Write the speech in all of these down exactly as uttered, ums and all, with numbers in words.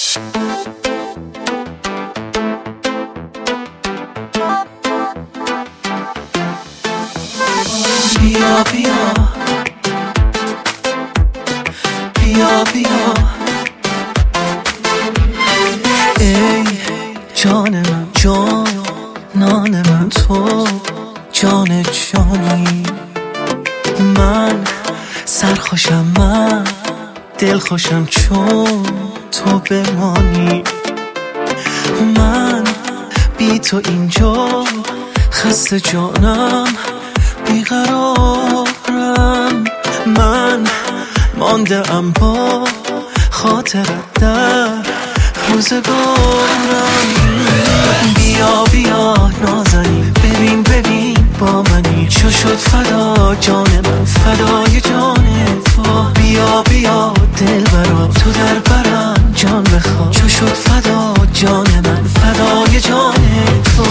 بیا بیا بیا بیا ای جان من، جانان من، تو جان جانی. من سرخوشم، من دلخوشم چون تو بمانی. من بی تو اینجا خسته جانم، بیقرارم. من مانده ام با خاطرت در روزگارم. بیا بیا نازنین، ببین ببین با منی، چو شد فدا جان من، فدای جان تو. بیا بیا دلبرا تو در برم جان بخواه، چو شد فدا جان من، فدای جان تو.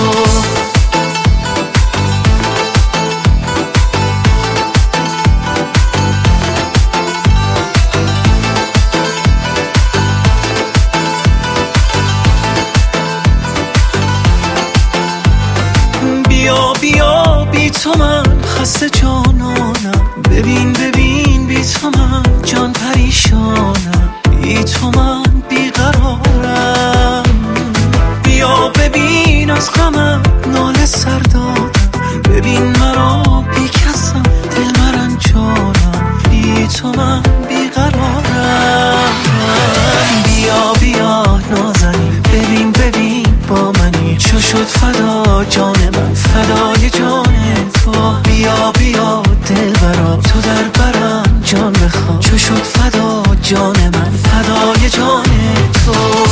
بیا بیا بی تو من خسته جانانم، ببین ببین بی تو من جان پریشانم، بی تو من بیقرارم. بیا ببین از غمم ناله سر دادم، ببین مرا بی کسم دل مرنجانم، بی تو من بیقرارم. بیا بیا نازنین، ببین ببین با منی، چو شد فدا جان من، فدای جان تو. بیا بیا دلبرا تو در برم جان بخواه، چو شد فدا جان من، فدای جان تو.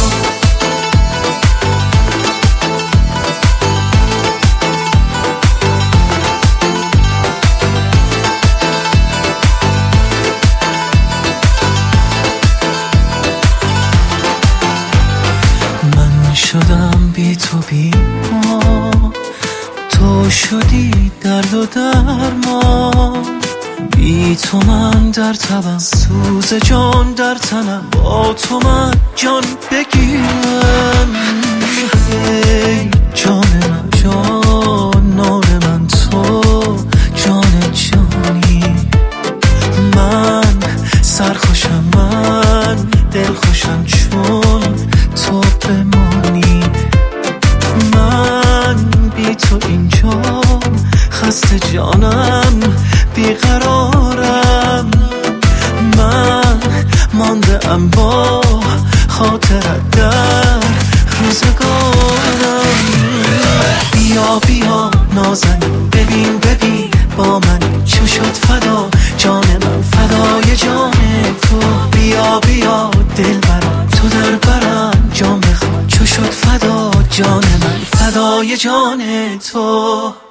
من شدم بی تو بیما، تو شدی درد و درمان. بی تو من در تبم، سوز جان در تنم، با تو من جان بگیرم. ای جان من، جانان من، تو جان جانی. من سرخوشم، من دلخوشم چون تو بمانی. من بی تو اینجا خسته جانم، بیقرارم. من مانده ام با خاطرت در روزگارم. بیا بیا نازنین، ببین ببین با من، چو شد فدا جان من، فدای جان تو. بیا بیا دلبرا تو در برم جان بخواه، چو شد فدا جان من، فدای جان تو.